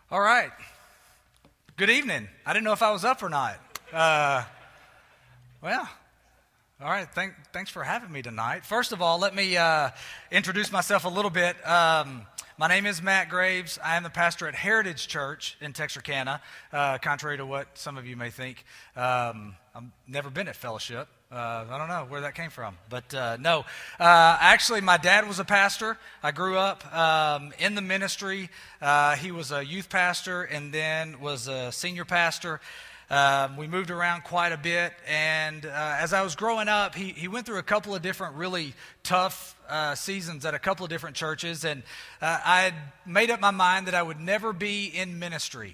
All right. Good evening. I didn't know if I was up or not. Well, all right. Thanks for having me tonight. First of all, let me introduce myself a little bit. My name is Matt Graves. I am the pastor at Heritage Church in Texarkana, contrary to what some of you may think. I've never been at Fellowship. I don't know where that came from, but no. Actually, my dad was a pastor. I grew up in the ministry. He was a youth pastor and then was a senior pastor. We moved around quite a bit, and as I was growing up, he went through a couple of different really tough seasons at a couple of different churches, and I had made up my mind that I would never be in ministry.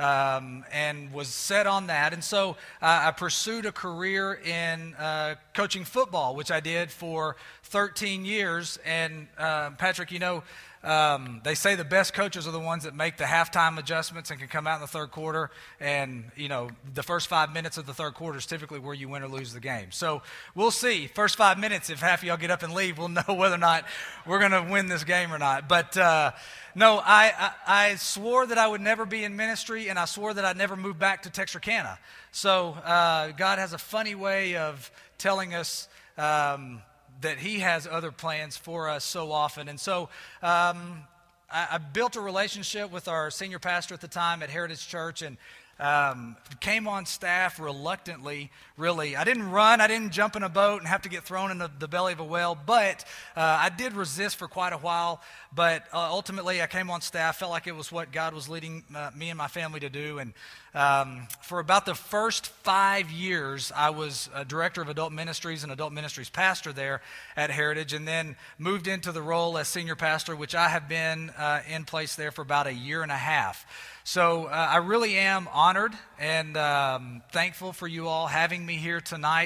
And was set on that. And so I pursued a career in coaching football, which I did for 13 years. And Patrick, they say the best coaches are the ones that make the halftime adjustments and can come out in the third quarter. And, the first 5 minutes of the third quarter is typically where you win or lose the game. So we'll see. First 5 minutes, if half of y'all get up and leave, we'll know whether or not we're going to win this game or not. But no, I swore that I would never be in ministry, and I swore that I'd never move back to Texarkana. So God has a funny way of telling us that he has other plans for us so often. And so I built a relationship with our senior pastor at the time at Heritage Church, and came on staff reluctantly, really. I didn't run, I didn't jump in a boat and have to get thrown in the belly of a whale, but I did resist for quite a while. But ultimately, I came on staff, felt like it was what God was leading me and my family to do. And for about the first 5 years, I was a director of adult ministries and adult ministries pastor there at Heritage, and then moved into the role as senior pastor, which I have been in place there for about a year and a half. So I really am honored and thankful for you all having me here tonight.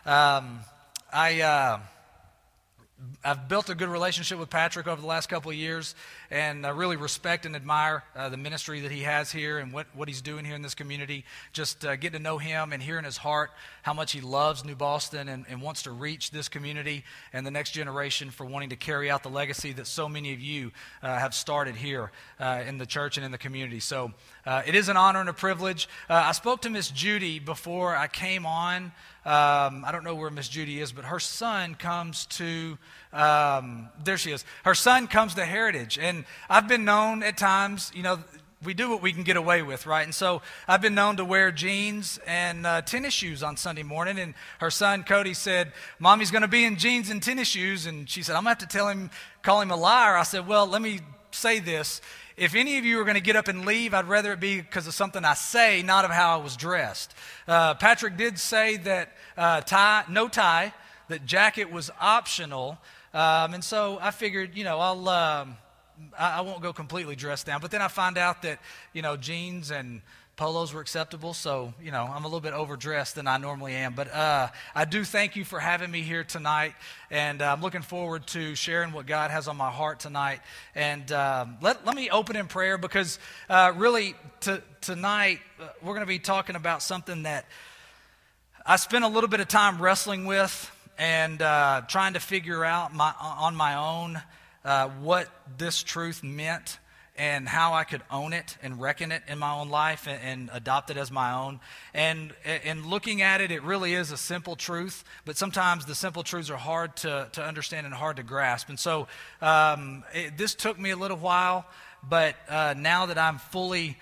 I've built a good relationship with Patrick over the last couple of years, and I really respect and admire the ministry that he has here and what he's doing here in this community. Just getting to know him and hearing his heart, how much he loves New Boston and wants to reach this community and the next generation for wanting to carry out the legacy that so many of you have started here in the church and in the community. So it is an honor and a privilege. I spoke to Miss Judy before I came on. I don't know where Miss Judy is, but her son comes to, there she is. Her son comes to Heritage, and I've been known at times, we do what we can get away with, right? And so I've been known to wear jeans and tennis shoes on Sunday morning, and her son Cody said, "Mommy's going to be in jeans and tennis shoes," and she said, "I'm going to have to call him a liar." I said, "Well, let me say this. If any of you are going to get up and leave, I'd rather it be because of something I say, not of how I was dressed." Patrick did say that no tie, that jacket was optional, and so I figured, I won't go completely dressed down. But then I find out that, jeans and polos were acceptable, so, I'm a little bit overdressed than I normally am. But I do thank you for having me here tonight, and I'm looking forward to sharing what God has on my heart tonight. And let me open in prayer, because really tonight we're going to be talking about something that I spent a little bit of time wrestling with and trying to figure out on my own what this truth meant and how I could own it and reckon it in my own life and adopt it as my own. And looking at it, it really is a simple truth, but sometimes the simple truths are hard to understand and hard to grasp. And so this took me a little while, but now that I'm fully...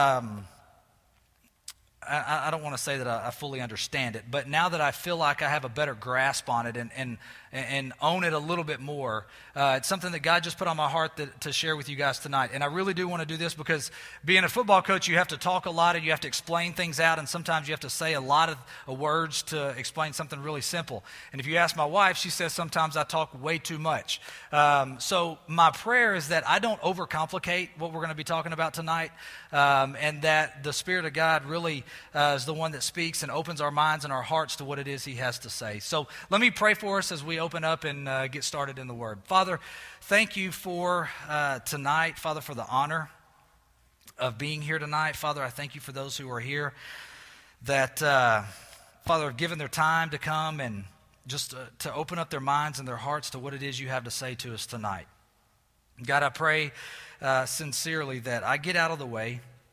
I don't want to say that I fully understand it, but now that I feel like I have a better grasp on it and own it a little bit more, it's something that God just put on my heart to share with you guys tonight. And I really do want to do this because being a football coach, you have to talk a lot and you have to explain things out, and sometimes you have to say a lot of words to explain something really simple. And if you ask my wife, she says sometimes I talk way too much. So my prayer is that I don't overcomplicate what we're going to be talking about tonight, and that the Spirit of God really is the one that speaks and opens our minds and our hearts to what it is he has to say. So let me pray for us as we open up and get started in the Word. Father, thank you for tonight. Father, for the honor of being here tonight. Father, I thank you for those who are here that, Father, have given their time to come and just to open up their minds and their hearts to what it is you have to say to us tonight. God, I pray sincerely that I get out of the way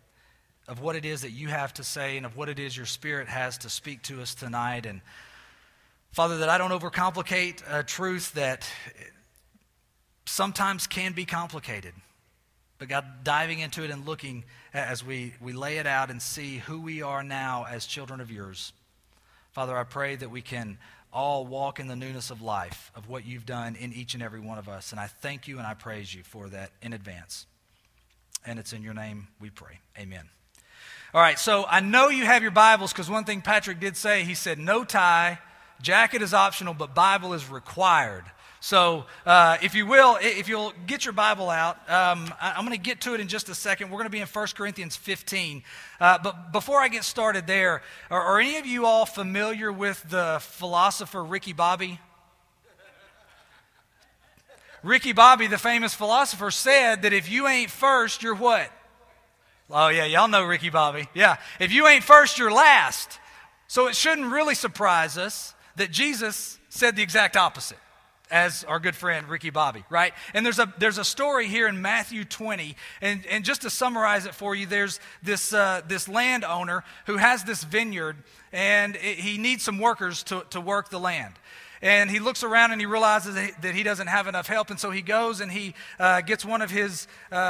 of what it is that you have to say and of what it is your Spirit has to speak to us tonight. And Father, that I don't overcomplicate a truth that sometimes can be complicated. But God, diving into it and looking as we lay it out and see who we are now as children of yours. Father, I pray that we can all walk in the newness of life, of what you've done in each and every one of us. And I thank you and I praise you for that in advance. And it's in your name we pray. Amen. All right, so I know you have your Bibles, because one thing Patrick did say, he said no tie, jacket is optional, but Bible is required. So if you'll get your Bible out, I'm going to get to it in just a second. We're going to be in 1 Corinthians 15. But before I get started there, are any of you all familiar with the philosopher Ricky Bobby? Ricky Bobby, the famous philosopher, said that if you ain't first, you're what? Oh yeah, y'all know Ricky Bobby. Yeah, if you ain't first, you're last. So it shouldn't really surprise us that Jesus said the exact opposite, as our good friend Ricky Bobby, right? And there's a story here in Matthew 20, and just to summarize it for you, there's this landowner who has this vineyard, and he needs some workers to work the land. And he looks around and he realizes that he doesn't have enough help, and so he goes and he gets one of his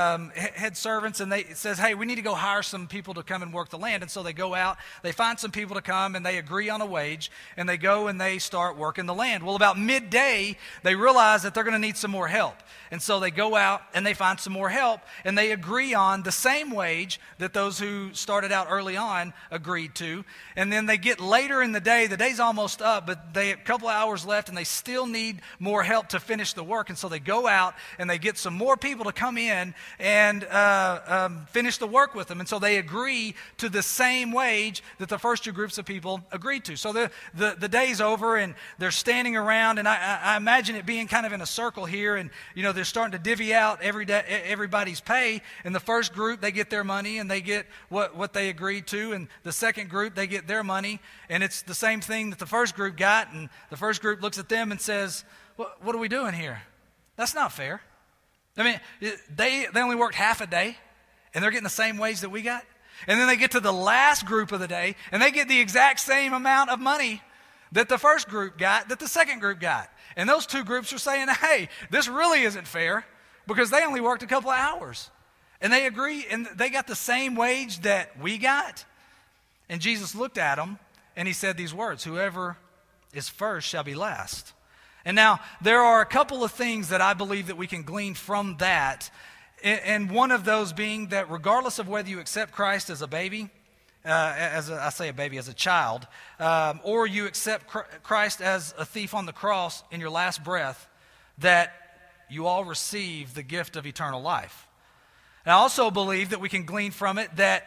head servants, and says, hey, we need to go hire some people to come and work the land. And so they go out, they find some people to come, and they agree on a wage, and they go and they start working the land. Well, about midday, they realize that they're going to need some more help. And so they go out and they find some more help, and they agree on the same wage that those who started out early on agreed to. And then they get later in the day, the day's almost up, but they have a couple of hours left, and they still need more help to finish the work. And so they go out and they get some more people to come in and finish the work with them. And so they agree to the same wage that the first two groups of people agreed to. So the day's over, and they're standing around, and I imagine it being kind of in a circle here, and they're starting to divvy out everybody's pay. And the first group, they get their money and they get what they agreed to, and the second group, they get their money, and it's the same thing that the first group got. And the first group looks at them and says, what are we doing here? That's not fair. I mean, they only worked half a day, and they're getting the same wage that we got. And then they get to the last group of the day, and they get the exact same amount of money that the first group got, that the second group got. And those two groups are saying, hey, this really isn't fair, because they only worked a couple of hours. And they agree, and they got the same wage that we got. And Jesus looked at them, and he said these words, whoever is first shall be last. And now, there are a couple of things that I believe that we can glean from that. And one of those being that regardless of whether you accept Christ as a baby, as a child, or you accept Christ as a thief on the cross in your last breath, that you all receive the gift of eternal life. And I also believe that we can glean from it that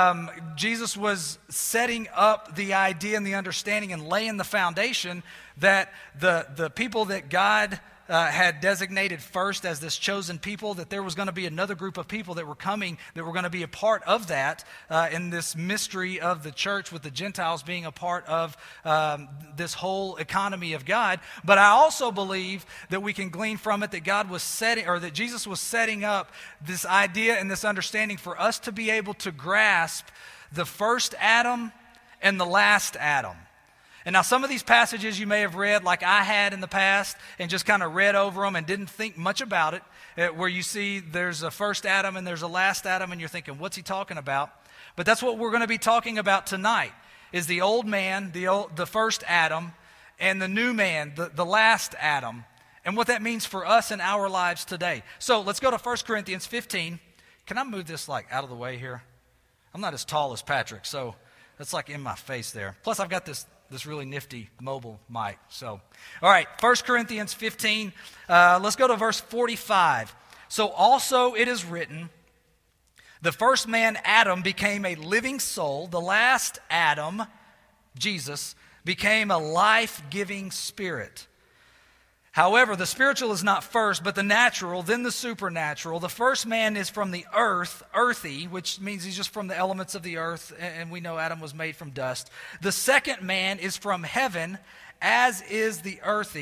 Jesus was setting up the idea and the understanding and laying the foundation that the people that God had designated first as this chosen people, that there was going to be another group of people that were coming, that were going to be a part of that in this mystery of the church, with the Gentiles being a part of this whole economy of God. But I also believe that we can glean from it that God was setting, or that Jesus was setting up this idea and this understanding for us to be able to grasp the first Adam and the last Adam. And now some of these passages you may have read like I had in the past and just kind of read over them and didn't think much about it, where you see there's a first Adam and there's a last Adam, and you're thinking, what's he talking about? But that's what we're going to be talking about tonight, is the old man, the first Adam, and the new man, the last Adam, and what that means for us in our lives today. So let's go to 1 Corinthians 15. Can I move this like out of the way here? I'm not as tall as Patrick, so that's like in my face there. Plus I've got this really nifty mobile mic. So, all right, 1 Corinthians 15, let's go to verse 45. So also it is written, the first man, Adam, became a living soul. The last Adam, Jesus, became a life-giving spirit. However, the spiritual is not first, but the natural, then the supernatural. The first man is from the earth, earthy, which means he's just from the elements of the earth, and we know Adam was made from dust. The second man is from heaven, as is the earthy.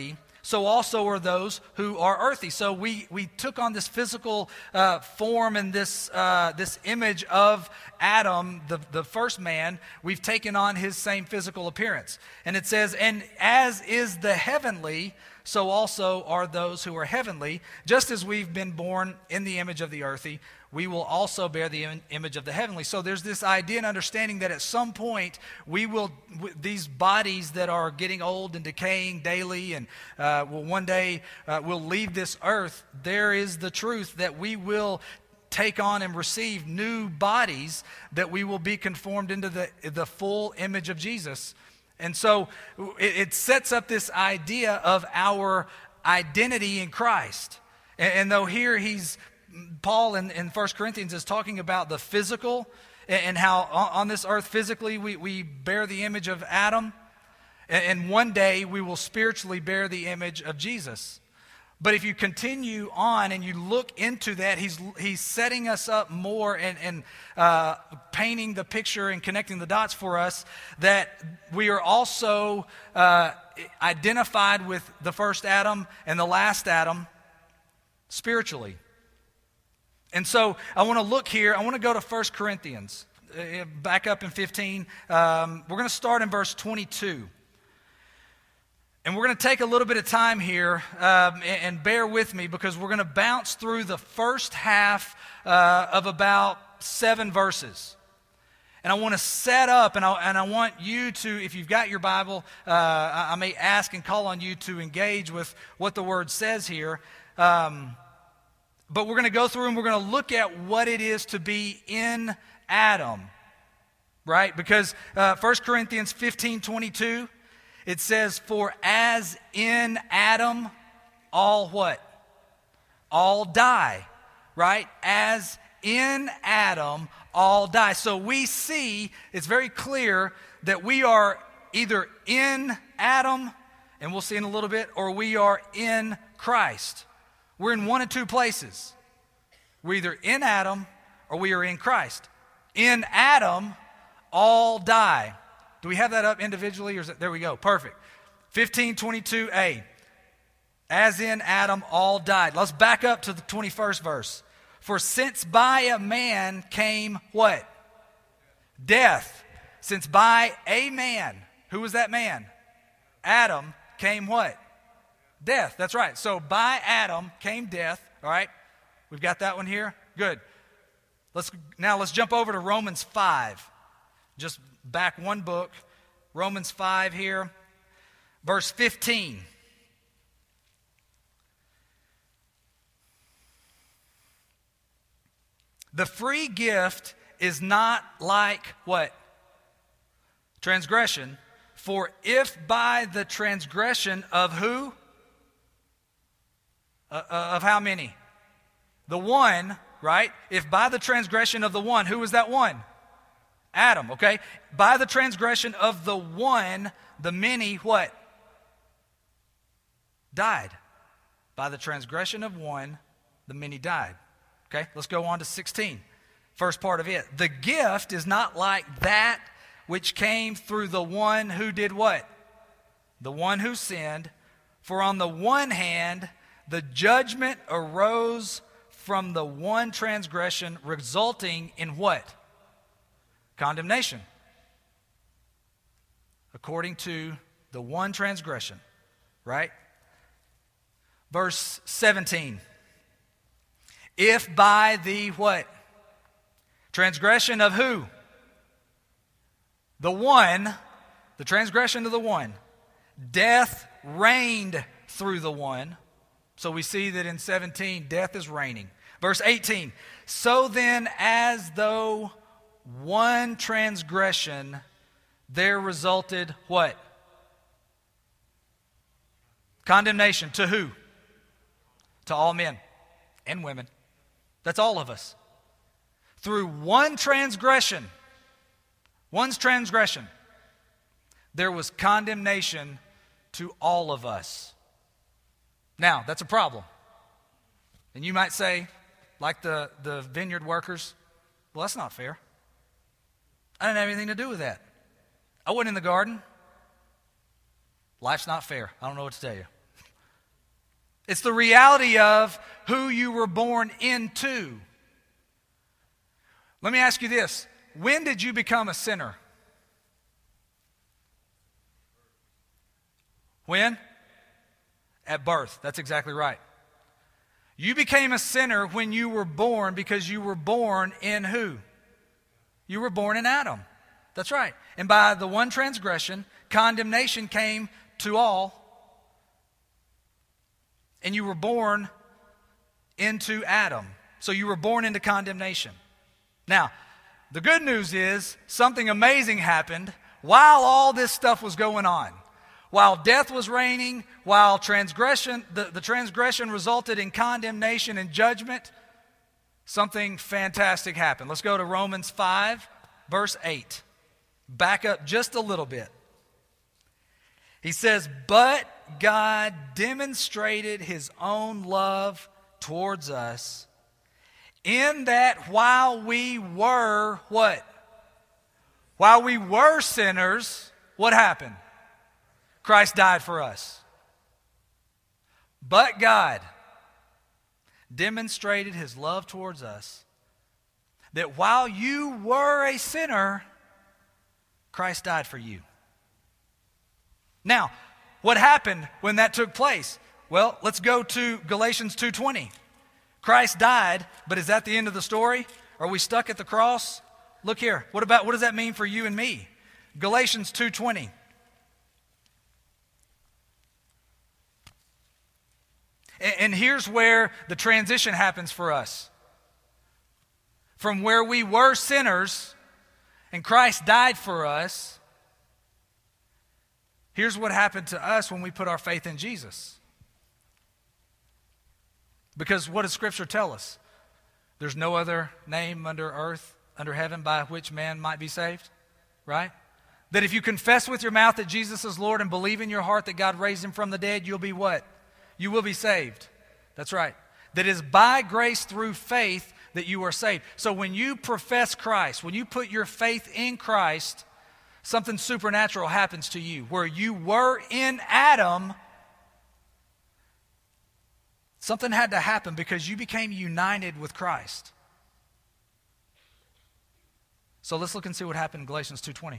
so also are those who are earthy. So we took on this physical form and this image of Adam, the first man. We've taken on his same physical appearance. And it says, and as is the heavenly, so also are those who are heavenly. Just as we've been born in the image of the earthy, we will also bear the image of the heavenly. So there's this idea and understanding that at some point these bodies that are getting old and decaying daily and will one day will leave this earth, there is the truth that we will take on and receive new bodies, that we will be conformed into the full image of Jesus. And so it sets up this idea of our identity in Christ. And though here Paul in 1 Corinthians is talking about the physical and how on this earth physically we bear the image of Adam, and one day we will spiritually bear the image of Jesus. But if you continue on and you look into that, he's setting us up more and painting the picture and connecting the dots for us that we are also identified with the first Adam and the last Adam spiritually. And so I want to look here. I want to go to 1 Corinthians, back up in 15. We're going to start in verse 22. And we're going to take a little bit of time here and bear with me, because we're going to bounce through the first half of about 7 verses. And I want to set up, and I want you to, if you've got your Bible, I may ask and call on you to engage with what the Word says here. But we're going to go through and we're going to look at what it is to be in Adam, right? Because 1 Corinthians 15:22, it says, for as in Adam, all what? All die, right? As in Adam, all die. So we see, it's very clear that we are either in Adam, and we'll see in a little bit, or we are in Christ. We're in one of two places. We're either in Adam or we are in Christ. In Adam, all die. Do we have that up individually? Or is it, there we go. Perfect. 15:22a. As in Adam, all died. Let's back up to the 21st verse. For since by a man came what? Death. Since by a man, who was that man? Adam, came what? Death. That's right. So by Adam came death. All right. We've got that one here. Good. Let's jump over to Romans 5. Just back one book. Romans 5 here. Verse 15. The free gift is not like what? Transgression. For if by the transgression of who? Of how many? The one, right? If by the transgression of the one, who was that one? Adam, okay? By the transgression of the one, the many, what? Died. By the transgression of one, the many died. Okay, let's go on to 16. First part of it. The gift is not like that which came through the one who did what? The one who sinned. For on the one hand, the judgment arose from the one transgression, resulting in what? Condemnation. According to the one transgression, right? Verse 17. If by the what? Transgression of who? The one, the transgression of the one. Death reigned through the one. So we see that in 17, death is reigning. Verse 18. So then, as though one transgression, there resulted what? Condemnation. To who? To all men and women. That's all of us. Through one's transgression, there was condemnation to all of us. Now, that's a problem. And you might say, like the vineyard workers, well, that's not fair. I didn't have anything to do with that. I wasn't in the garden. Life's not fair. I don't know what to tell you. It's the reality of who you were born into. Let me ask you this. When did you become a sinner? When? At birth. That's exactly right. You became a sinner when you were born because you were born in who? You were born in Adam. That's right. And by the one transgression, condemnation came to all. And you were born into Adam. So you were born into condemnation. Now, the good news is something amazing happened while all this stuff was going on. While death was reigning, while the transgression resulted in condemnation and judgment, something fantastic happened. Let's go to Romans 5, verse 8. Back up just a little bit. He says, "But God demonstrated his own love towards us in that while we were," what? While we were sinners, what happened? Christ died for us. But God demonstrated his love towards us that while you were a sinner, Christ died for you. Now, what happened when that took place? Well, let's go to Galatians 2:20. Christ died, but is that the end of the story? Are we stuck at the cross? Look here. What does that mean for you and me? Galatians 2:20. And here's where the transition happens for us. From where we were sinners and Christ died for us, here's what happened to us when we put our faith in Jesus. Because what does Scripture tell us? There's no other name under earth, under heaven, by which man might be saved, right? That if you confess with your mouth that Jesus is Lord and believe in your heart that God raised him from the dead, you'll be what? You will be saved. That's right. That is by grace through faith that you are saved. So when you profess Christ, when you put your faith in Christ, something supernatural happens to you. Where you were in Adam, something had to happen because you became united with Christ. So let's look and see what happened in Galatians 2:20.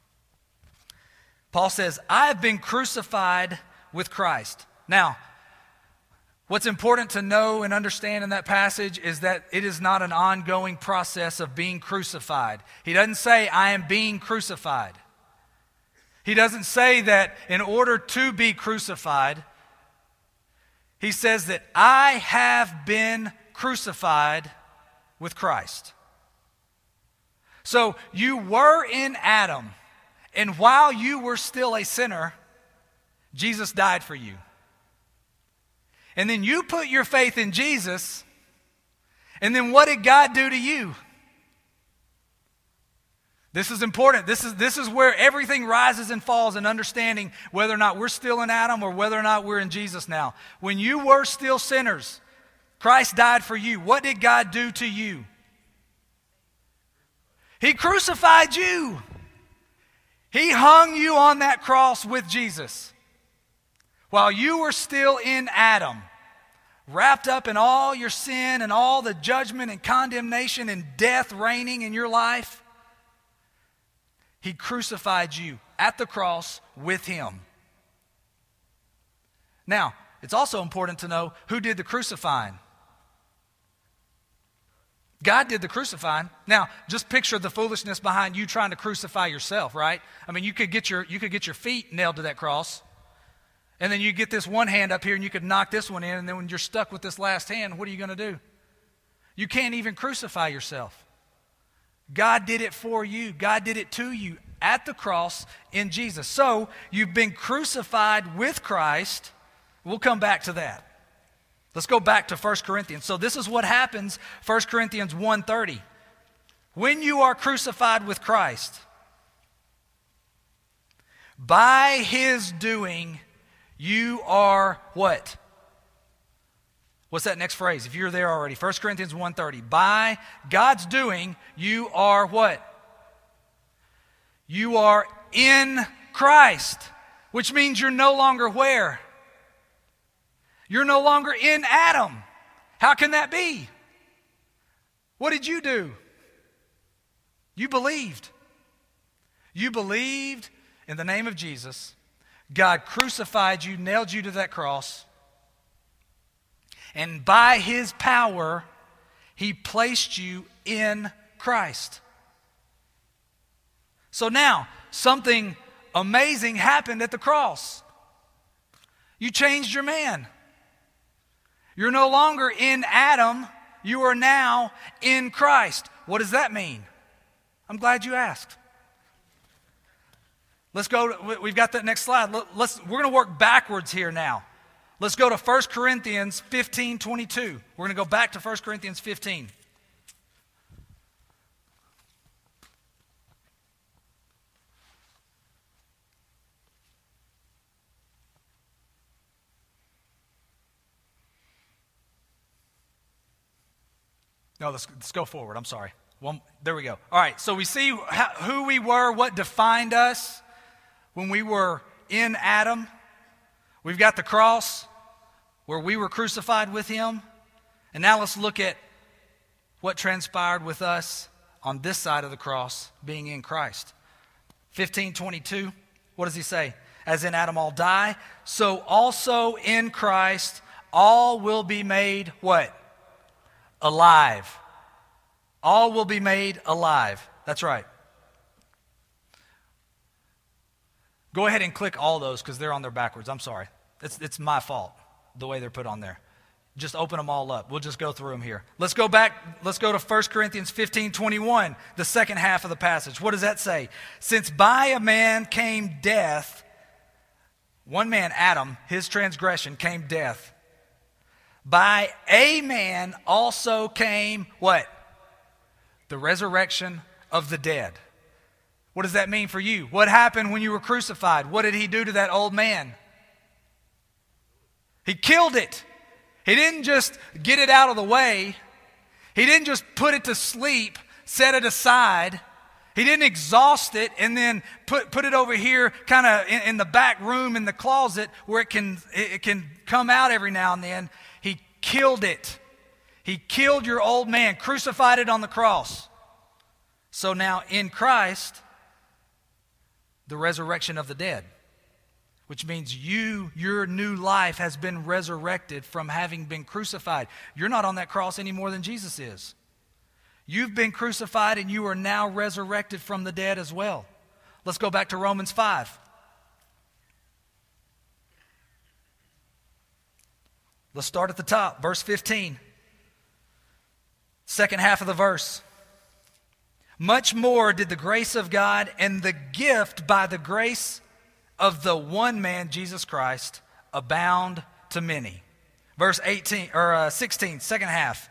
Paul says, "I have been crucified with Christ." Now, what's important to know and understand in that passage is that it is not an ongoing process of being crucified. He doesn't say, "I am being crucified." He doesn't say that in order to be crucified. He says that I have been crucified with Christ. So you were in Adam, and while you were still a sinner, Jesus died for you. And then you put your faith in Jesus, and then what did God do to you? This is important. This is where everything rises and falls in understanding whether or not we're still in Adam or whether or not we're in Jesus now. When you were still sinners, Christ died for you. What did God do to you? He crucified you. He hung you on that cross with Jesus. While you were still in Adam, wrapped up in all your sin and all the judgment and condemnation and death reigning in your life, he crucified you at the cross with him. Now, it's also important to know who did the crucifying. God did the crucifying. Now, just picture the foolishness behind you trying to crucify yourself, right? I mean, you could get your feet nailed to that cross. And then you get this one hand up here and you could knock this one in, and then when you're stuck with this last hand, what are you going to do? You can't even crucify yourself. God did it for you. God did it to you at the cross in Jesus. So you've been crucified with Christ. We'll come back to that. Let's go back to 1 Corinthians. So this is what happens, 1 Corinthians 1:30. When you are crucified with Christ, by his doing, you are what? What's that next phrase? If you're there already, 1 Corinthians 1:30. By God's doing, you are what? You are in Christ, which means you're no longer where? You're no longer in Adam. How can that be? What did you do? You believed. You believed in the name of Jesus. God crucified you, nailed you to that cross. And by his power, he placed you in Christ. So now, something amazing happened at the cross. You changed your man. You're no longer in Adam. You are now in Christ. What does that mean? I'm glad you asked. Let's go. We've got that next slide. We're going to work backwards here now. Let's go to 1 Corinthians 15:22. We're going to go back to 1 Corinthians 15. No, let's go forward. I'm sorry. There we go. All right, so we see who we were, what defined us when we were in Adam. We've got the cross where we were crucified with him. And now let's look at what transpired with us on this side of the cross, being in Christ. 15:22, what does he say? As in Adam all die, so also in Christ all will be made what? Alive. All will be made alive. That's right. Go ahead and click all those because they're on there backwards. I'm sorry. It's my fault, the way they're put on there. Just open them all up. We'll just go through them here. Let's go back. Let's go to 1 Corinthians 15:21, the second half of the passage. What does that say? Since by a man came death, one man, Adam, his transgression came death. By a man also came what? The resurrection of the dead. What does that mean for you? What happened when you were crucified? What did he do to that old man? He killed it. He didn't just get it out of the way. He didn't just put it to sleep, set it aside. He didn't exhaust it and then put it over here kind of in the back room in the closet where it can come out every now and then. He killed it. He killed your old man, crucified it on the cross. So now in Christ, the resurrection of the dead, which means your new life has been resurrected from having been crucified. You're not on that cross any more than Jesus is. You've been crucified and you are now resurrected from the dead as well. Let's go back to Romans 5. Let's start at the top, verse 15. Second half of the verse. Much more did the grace of God and the gift by the grace of the one man, Jesus Christ, abound to many. Verse 16, second half.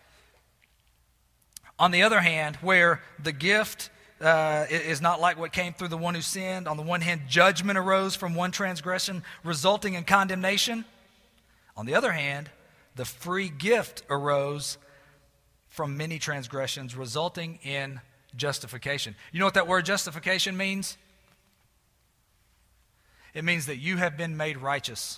On the other hand, where the gift is not like what came through the one who sinned, on the one hand, judgment arose from one transgression, resulting in condemnation. On the other hand, the free gift arose from many transgressions, resulting in justification. You know what that word justification means? It means that you have been made righteous.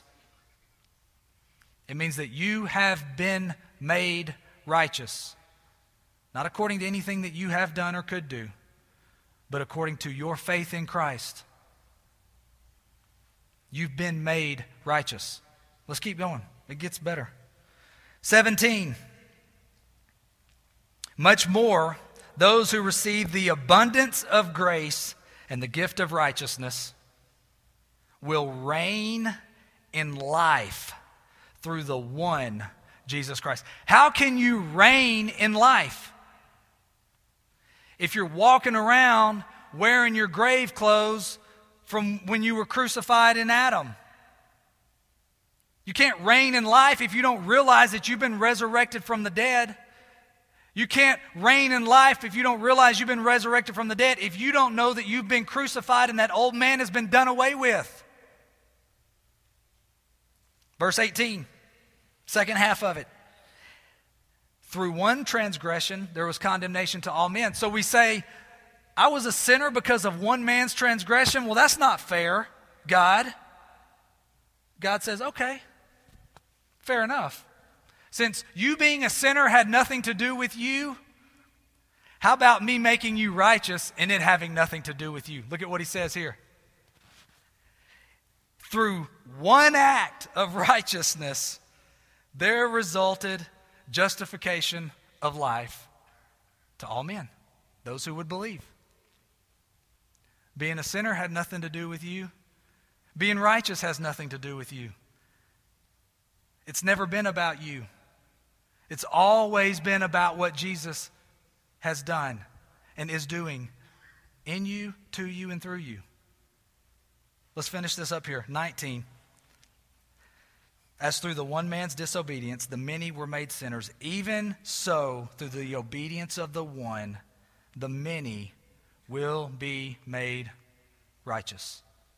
It means that you have been made righteous. Not according to anything that you have done or could do, but according to your faith in Christ. You've been made righteous. Let's keep going. It gets better. 17. Much more, those who receive the abundance of grace and the gift of righteousness will reign in life through the one Jesus Christ. How can you reign in life? If you're walking around wearing your grave clothes from when you were crucified in Adam. You can't reign in life if you don't realize that you've been resurrected from the dead. You can't reign in life if you don't realize you've been resurrected from the dead, if you don't know that you've been crucified and that old man has been done away with. Verse 18, second half of it. Through one transgression, there was condemnation to all men. So we say, I was a sinner because of one man's transgression. Well, that's not fair, God. God says, okay, Fair enough. Since you being a sinner had nothing to do with you, how about me making you righteous and it having nothing to do with you? Look at what he says here. Through one act of righteousness, there resulted justification of life to all men, those who would believe. Being a sinner had nothing to do with you. Being righteous has nothing to do with you. It's never been about you. It's always been about what Jesus has done and is doing in you, to you, and through you. Let's finish this up here. 19. As through the one man's disobedience, the many were made sinners, even so, through the obedience of the one, the many will be made righteous.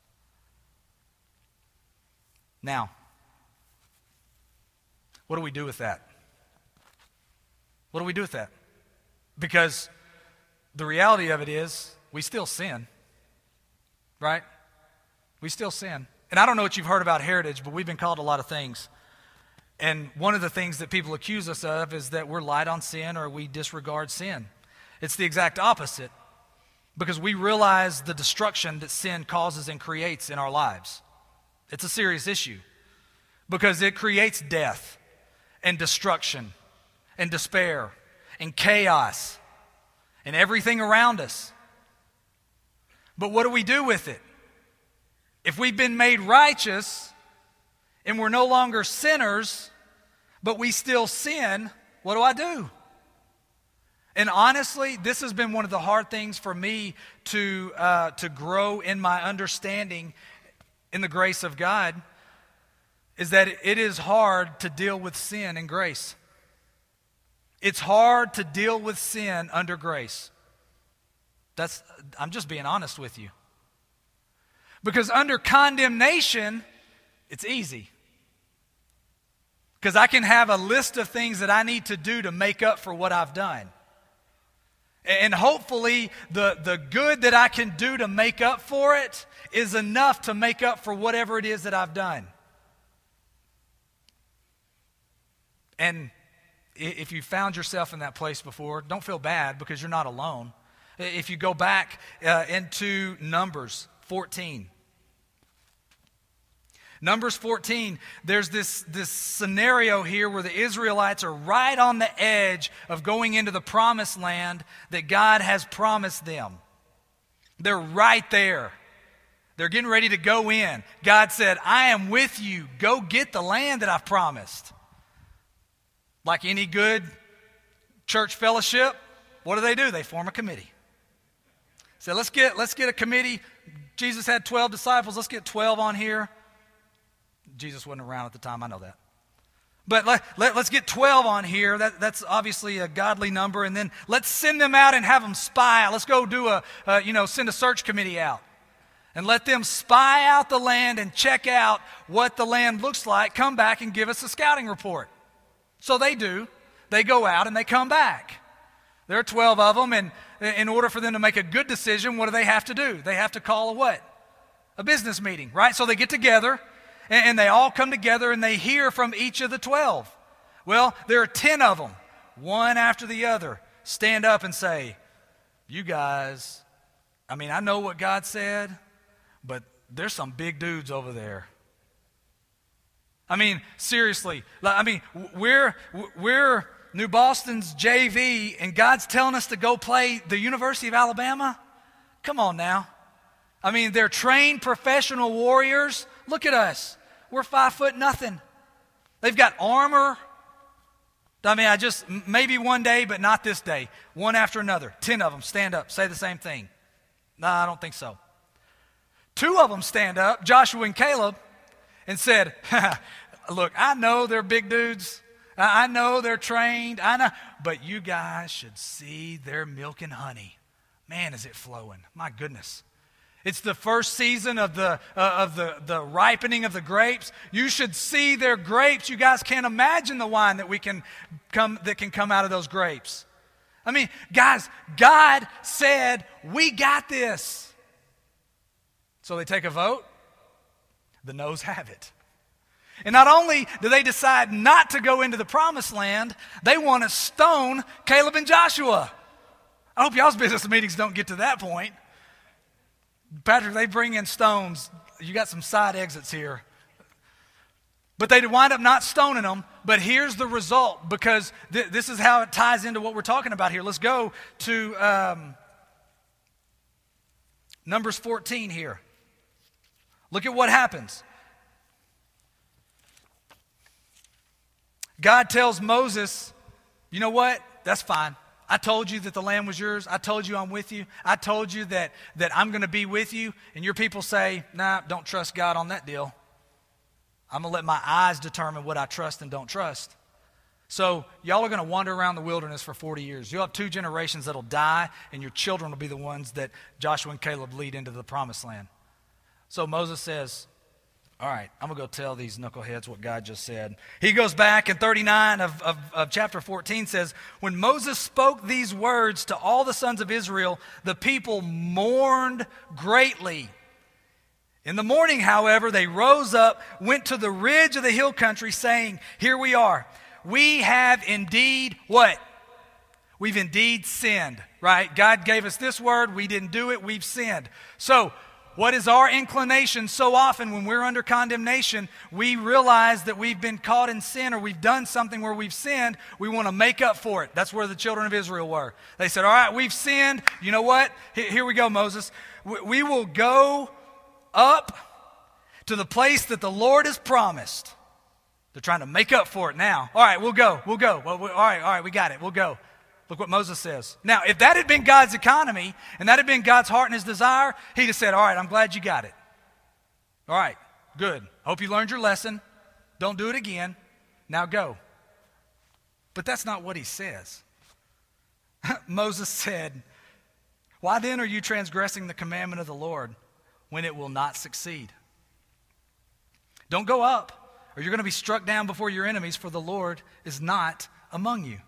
Now, what do we do with that? What do we do with that? Because the reality of it is, we still sin, right? We still sin. And I don't know what you've heard about Heritage, but we've been called a lot of things. And one of the things that people accuse us of is that we're light on sin or we disregard sin. It's the exact opposite, because we realize the destruction that sin causes and creates in our lives. It's a serious issue because it creates death and destruction and despair and chaos and everything around us. But what do we do with it? If we've been made righteous and we're no longer sinners, but we still sin, what do I do? And honestly, this has been one of the hard things for me to grow in my understanding in the grace of God, is that it is hard to deal with sin in grace. It's hard to deal with sin under grace. I'm just being honest with you. Because under condemnation, it's easy. Because I can have a list of things that I need to do to make up for what I've done. And hopefully the good that I can do to make up for it is enough to make up for whatever it is that I've done. And if you found yourself in that place before, don't feel bad because you're not alone. If you go back into Numbers 14. Numbers 14, there's this scenario here where the Israelites are right on the edge of going into the promised land that God has promised them. They're right there. They're getting ready to go in. God said, I am with you. Go get the land that I've promised. Like any good church fellowship, what do? They form a committee. So let's get a committee. Jesus had 12 disciples. Let's get 12 on here. Jesus wasn't around at the time, I know that. But let's get 12 on here. That's obviously a godly number. And then let's send them out and have them spy. Let's go do send a search committee out. And let them spy out the land and check out what the land looks like. Come back and give us a scouting report. So they do. They go out and they come back. There are 12 of them, and in order for them to make a good decision, what do? They have to call a what? A business meeting, right? So they get together. And they all come together and they hear from each of the 12. Well, there are 10 of them, one after the other, stand up and say, you guys, I know what God said, but there's some big dudes over there. Seriously. We're New Boston's JV, and God's telling us to go play the University of Alabama? Come on now. They're trained professional warriors. Look at us. We're 5 foot nothing. They've got armor. Maybe one day, but not this day. One after another. 10 of them stand up, say the same thing. No, I don't think so. 2 of them stand up, Joshua and Caleb, and said, look, I know they're big dudes. I know they're trained. I know, but you guys should see their milk and honey. Man, is it flowing. My goodness. It's the first season of the ripening of the grapes. You should see their grapes. You guys can't imagine the wine that can come out of those grapes. Guys, God said, we got this. So they take a vote. The noes have it. And not only do they decide not to go into the promised land, they want to stone Caleb and Joshua. I hope y'all's business meetings don't get to that point. Patrick, they bring in stones. You got some side exits here. But they wind up not stoning them. But here's the result, because this is how it ties into what we're talking about here. Let's go to Numbers 14 here. Look at what happens. God tells Moses, you know what? That's fine. I told you that the land was yours. I told you I'm with you. I told you that I'm going to be with you. And your people say, nah, don't trust God on that deal. I'm going to let my eyes determine what I trust and don't trust. So y'all are going to wander around the wilderness for 40 years. You'll have 2 generations that'll die, and your children will be the ones that Joshua and Caleb lead into the promised land. So Moses says, all right, I'm going to go tell these knuckleheads what God just said. He goes back, and 39 of chapter 14 says, when Moses spoke these words to all the sons of Israel, the people mourned greatly. In the morning, however, they rose up, went to the ridge of the hill country, saying, here we are. We have indeed what? We've indeed sinned, right? God gave us this word. We didn't do it. We've sinned. So what is our inclination so often when we're under condemnation? We realize that we've been caught in sin, or we've done something where we've sinned. We want to make up for it. That's where the children of Israel were. They said, all right, we've sinned. You know what? Here we go, Moses. We will go up to the place that the Lord has promised. They're trying to make up for it now. All right, we'll go. Well, all right, we got it. We'll go. Look what Moses says. Now, if that had been God's economy, and that had been God's heart and his desire, he'd have said, all right, I'm glad you got it. All right, good. Hope you learned your lesson. Don't do it again. Now go. But that's not what he says. Moses said, why then are you transgressing the commandment of the Lord when it will not succeed? Don't go up, or you're going to be struck down before your enemies, for the Lord is not among you.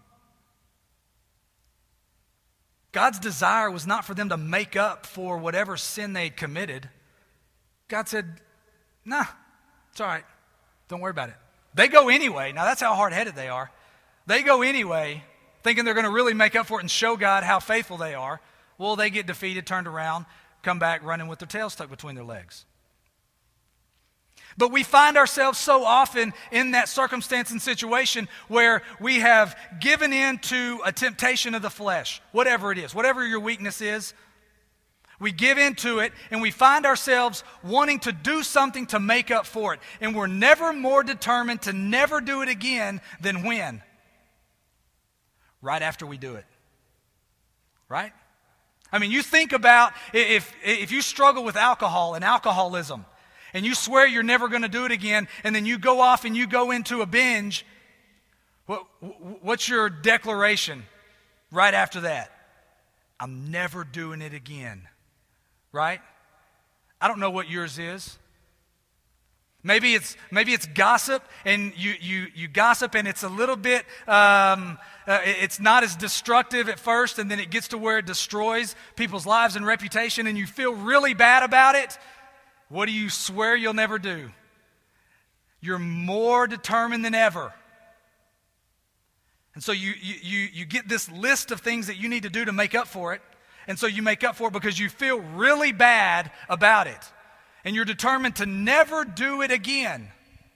God's desire was not for them to make up for whatever sin they'd committed. God said, nah, it's all right. Don't worry about it. They go anyway. Now, that's how hard-headed they are. They go anyway, thinking they're going to really make up for it and show God how faithful they are. Well, they get defeated, turned around, come back running with their tails tucked between their legs. But we find ourselves so often in that circumstance and situation where we have given in to a temptation of the flesh, whatever it is, whatever your weakness is. We give into it, and we find ourselves wanting to do something to make up for it. And we're never more determined to never do it again than when? Right after we do it. Right? I mean, you think about if you struggle with alcohol and alcoholism, and you swear you're never going to do it again, and then you go off and you go into a binge, what's your declaration right after that? I'm never doing it again. Right? I don't know what yours is. Maybe it's gossip, and you gossip, and it's a little bit, it's not as destructive at first, and then it gets to where it destroys people's lives and reputation, and you feel really bad about it. What do you swear you'll never do? You're more determined than ever. And so you get this list of things that you need to do to make up for it. And so you make up for it because you feel really bad about it. And you're determined to never do it again.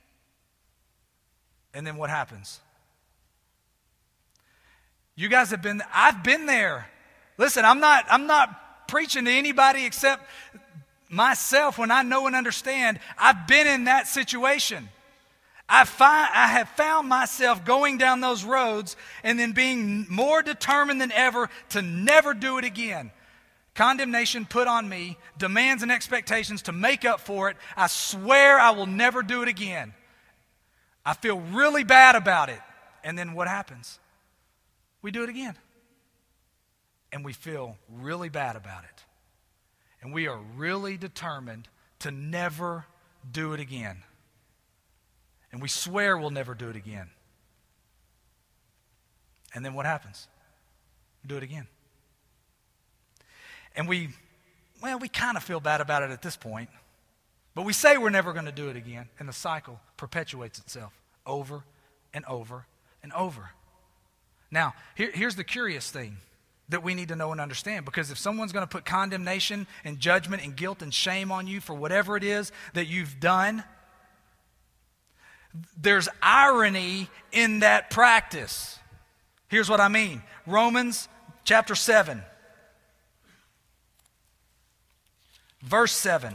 And then what happens? You guys have been, I've been there. Listen, I'm not preaching to anybody except myself. When I know and understand, I've been in that situation. I have found myself going down those roads and then being more determined than ever to never do it again. Condemnation put on me, demands and expectations to make up for it. I swear I will never do it again. I feel really bad about it. And then what happens? We do it again. And we feel really bad about it. And we are really determined to never do it again. And we swear we'll never do it again. And then what happens? We do it again. And we kind of feel bad about it at this point. But we say we're never going to do it again, and the cycle perpetuates itself over and over and over. Now, here's the curious thing that we need to know and understand, because if someone's going to put condemnation and judgment and guilt and shame on you for whatever it is that you've done, there's irony in that practice. Here's what I mean. Romans chapter 7, verse 7.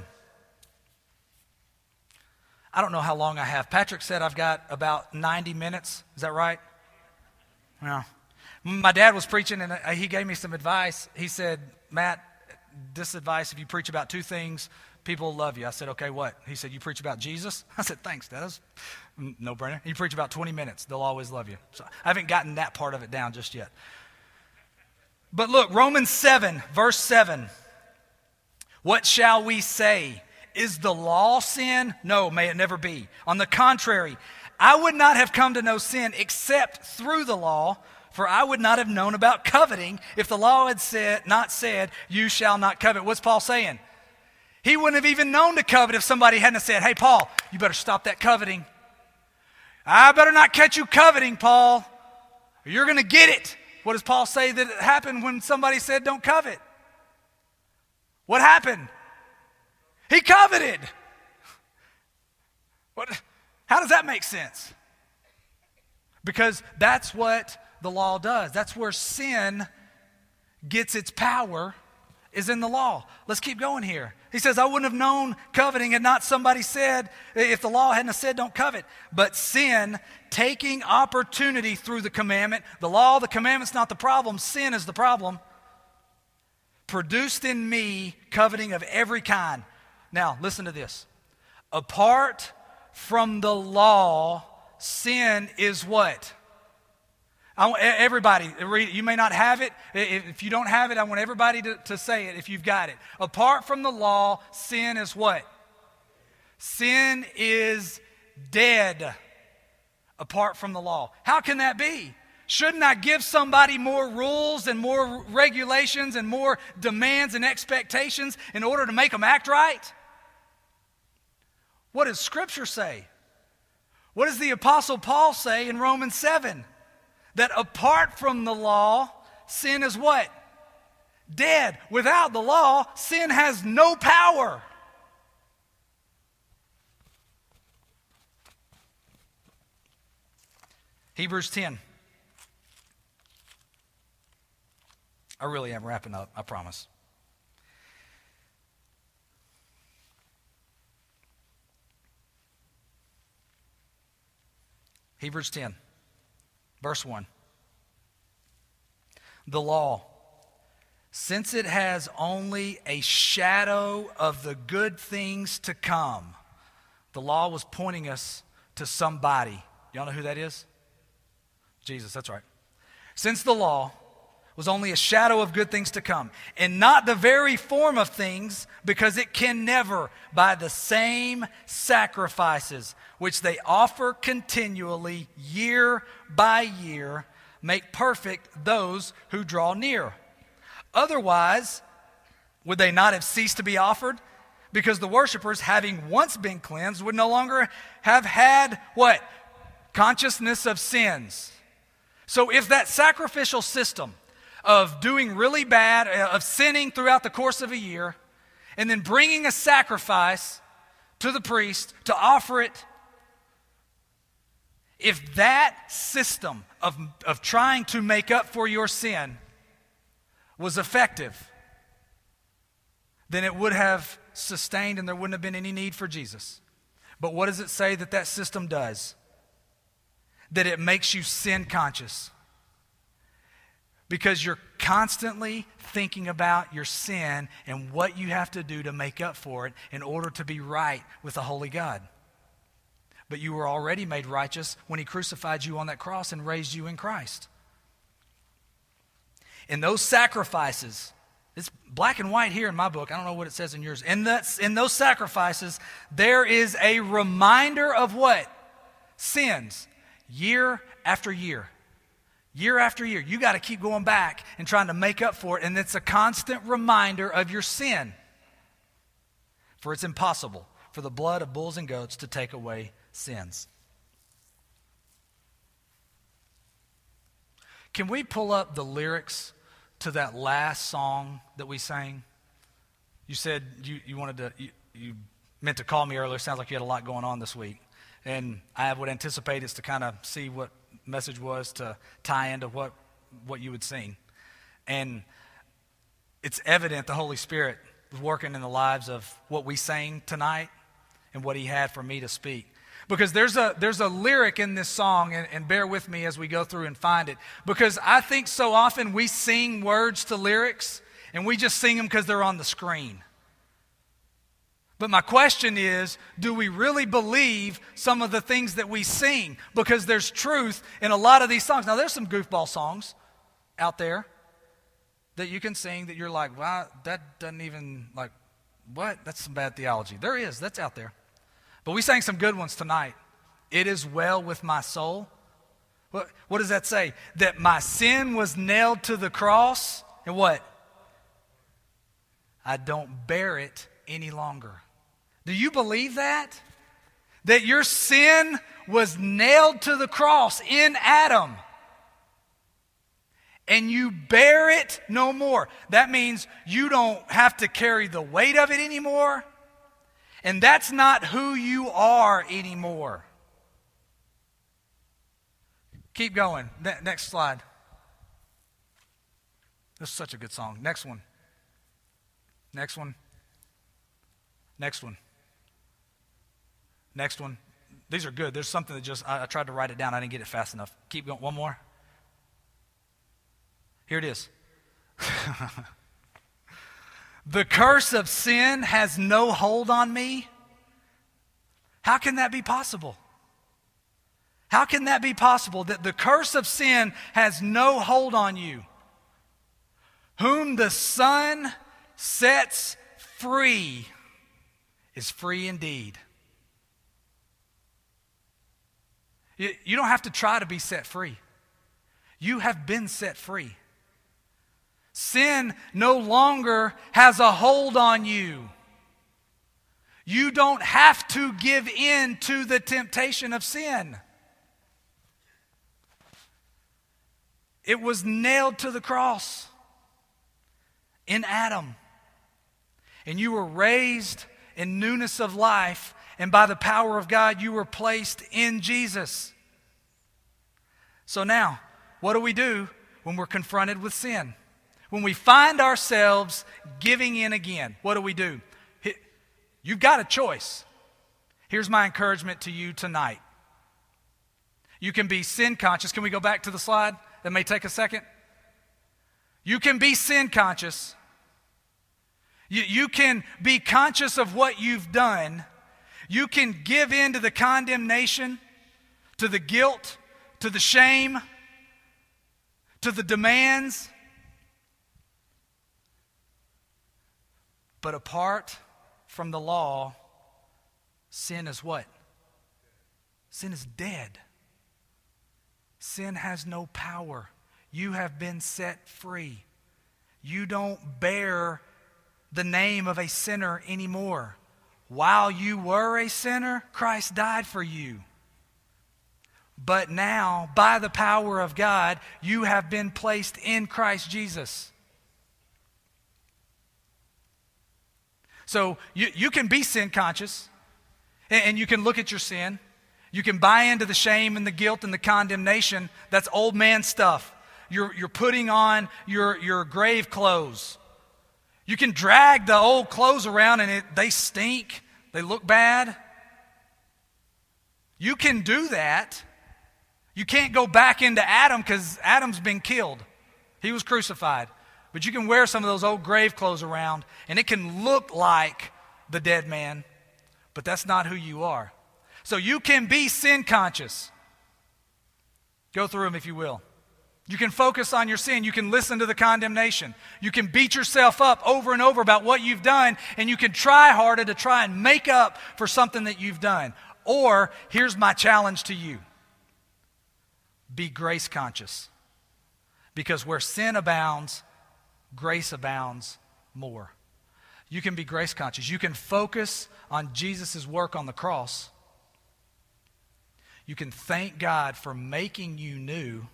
I don't know how long I have. Patrick said I've got about 90 minutes. Is that right? No. My dad was preaching, and he gave me some advice. He said, Matt, this advice, if you preach about two things, people will love you. I said, okay, what? He said, you preach about Jesus? I said, thanks, Dad. That's no brainer. You preach about 20 minutes. They'll always love you. So I haven't gotten that part of it down just yet. But look, Romans 7, verse 7. What shall we say? Is the law sin? No, may it never be. On the contrary, I would not have come to know sin except through the law, for I would not have known about coveting if the law had not said, you shall not covet. What's Paul saying? He wouldn't have even known to covet if somebody hadn't said, hey, Paul, you better stop that coveting. I better not catch you coveting, Paul, or you're going to get it. What does Paul say that happened when somebody said don't covet? What happened? He coveted. How does that make sense? Because that's what the law does. That's where sin gets its power, is in the law. Let's keep going here. He says, I wouldn't have known coveting had not somebody said, if the law hadn't said don't covet. But sin, taking opportunity through the commandment, the law, the commandment's not the problem, sin is the problem, produced in me coveting of every kind. Now, listen to this. Apart from the law, sin is what? Everybody, read it. You may not have it. If you don't have it, I want everybody to say it if you've got it. Apart from the law, sin is what? Sin is dead apart from the law. How can that be? Shouldn't I give somebody more rules and more regulations and more demands and expectations in order to make them act right? What does Scripture say? What does the Apostle Paul say in Romans 7? That apart from the law, sin is what? Dead. Without the law, sin has no power. Hebrews 10. I really am wrapping up, I promise. Hebrews 10, verse 1. The law, since it has only a shadow of the good things to come. The law was pointing us to somebody. Y'all know who that is? Jesus, that's right. Since the law was only a shadow of good things to come, and not the very form of things, because it can never, by the same sacrifices which they offer continually, year by year, make perfect those who draw near. Otherwise, would they not have ceased to be offered? Because the worshipers, having once been cleansed, would no longer have had, what? Consciousness of sins. So if that sacrificial system of doing really bad, of sinning throughout the course of a year, and then bringing a sacrifice to the priest to offer it, if that system of trying to make up for your sin was effective, then it would have sustained and there wouldn't have been any need for Jesus. But what does it say that system does? That it makes you sin conscious. Because you're constantly thinking about your sin and what you have to do to make up for it in order to be right with the holy God. But you were already made righteous when he crucified you on that cross and raised you in Christ. In those sacrifices, it's black and white here in my book. I don't know what it says in yours. In those sacrifices, there is a reminder of what? Sins. Year after year. Year after year. You got to keep going back and trying to make up for it. And it's a constant reminder of your sin. For it's impossible for the blood of bulls and goats to take away sins. Can we pull up the lyrics to that last song that we sang? You said you wanted to, you meant to call me earlier. Sounds like you had a lot going on this week. And I would anticipate is to kind of see what message was to tie into what you would sing. And it's evident the Holy Spirit was working in the lives of what we sang tonight and what he had for me to speak. Because there's a lyric in this song, and bear with me as we go through and find it. Because I think so often we sing words to lyrics, and we just sing them because they're on the screen. But my question is, do we really believe some of the things that we sing? Because there's truth in a lot of these songs. Now, there's some goofball songs out there that you can sing that you're like, wow, that doesn't even, like, what? That's some bad theology. There is. That's out there. But we sang some good ones tonight. It is well with my soul. What does that say? That my sin was nailed to the cross, and what? I don't bear it any longer. Do you believe that? That your sin was nailed to the cross in Adam, and you bear it no more. That means you don't have to carry the weight of it anymore. And that's not who you are anymore. Keep going. Next slide. This is such a good song. Next one. Next one. Next one. Next one. These are good. There's something that just, I tried to write it down. I didn't get it fast enough. Keep going. One more. Here it is. The curse of sin has no hold on me. How can that be possible? How can that be possible that the curse of sin has no hold on you? Whom the Son sets free is free indeed. You don't have to try to be set free. You have been set free. Sin no longer has a hold on you. You don't have to give in to the temptation of sin. It was nailed to the cross in Adam. And you were raised in newness of life, and by the power of God, you were placed in Jesus. So now, what do we do when we're confronted with sin? When we find ourselves giving in again, what do? You've got a choice. Here's my encouragement to you tonight. You can be sin conscious. Can we go back to the slide? That may take a second. You can be sin conscious. You can be conscious of what you've done. You can give in to the condemnation, to the guilt, to the shame, to the demands. But apart from the law, sin is what? Sin is dead. Sin has no power. You have been set free. You don't bear the name of a sinner anymore. While you were a sinner, Christ died for you. But now, by the power of God, you have been placed in Christ Jesus. So you can be sin conscious, and you can look at your sin. You can buy into the shame and the guilt and the condemnation. That's old man stuff. You're putting on your grave clothes. You can drag the old clothes around and they stink. They look bad. You can do that. You can't go back into Adam because Adam's been killed. He was crucified. But you can wear some of those old grave clothes around, and it can look like the dead man, but that's not who you are. So you can be sin conscious. Go through them if you will. You can focus on your sin. You can listen to the condemnation. You can beat yourself up over and over about what you've done, and you can try harder to try and make up for something that you've done. Or, here's my challenge to you. Be grace conscious. Because where sin abounds, grace abounds more. You can be grace conscious. You can focus on Jesus' work on the cross. You can thank God for making you new.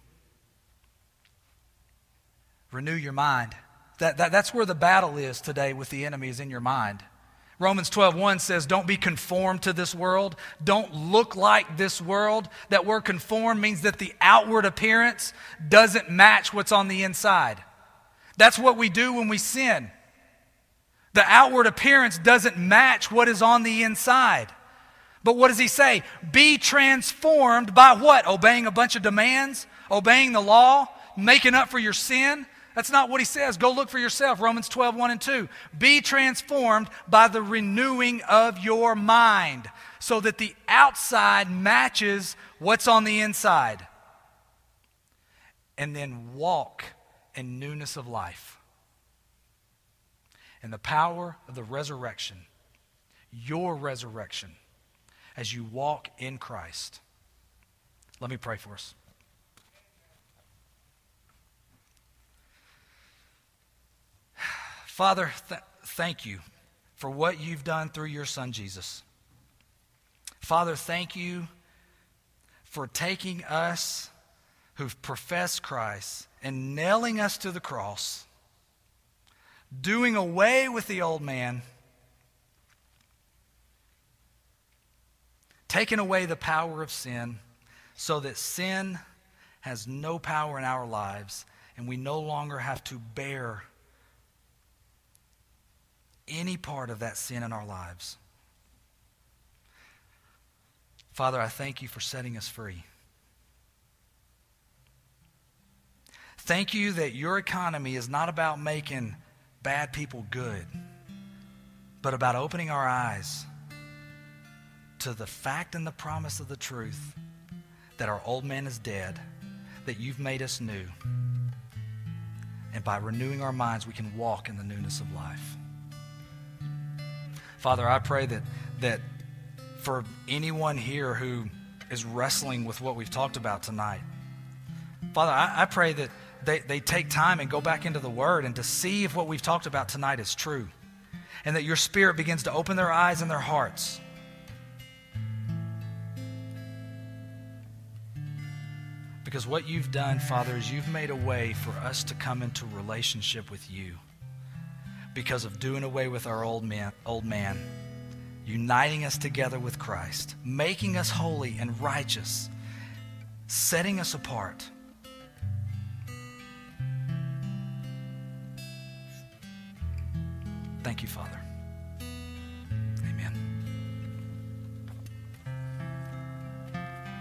Renew your mind. That's where the battle is today with the enemy, is in your mind. Romans 12:1 says, don't be conformed to this world. Don't look like this world. That word conform means that the outward appearance doesn't match what's on the inside. That's what we do when we sin. The outward appearance doesn't match what is on the inside. But what does he say? Be transformed by what? Obeying a bunch of demands? Obeying the law? Making up for your sin? That's not what he says. Go look for yourself. Romans 12:1 and 2. Be transformed by the renewing of your mind, so that the outside matches what's on the inside. And then walk in newness of life. And the power of the resurrection, your resurrection, as you walk in Christ. Let me pray for us. Father, thank you for what you've done through your Son, Jesus. Father, thank you for taking us who've professed Christ and nailing us to the cross, doing away with the old man, taking away the power of sin so that sin has no power in our lives and we no longer have to bear any part of that sin in our lives. Father, I thank you for setting us free. Thank you that your economy is not about making bad people good, but about opening our eyes to the fact and the promise of the truth that our old man is dead, that you've made us new. And by renewing our minds, we can walk in the newness of life. Father, I pray that for anyone here who is wrestling with what we've talked about tonight, Father, I pray that they take time and go back into the Word and to see if what we've talked about tonight is true, and that your Spirit begins to open their eyes and their hearts. Because what you've done, Father, is you've made a way for us to come into relationship with you because of doing away with our old man, uniting us together with Christ, making us holy and righteous, setting us apart. Thank you, Father.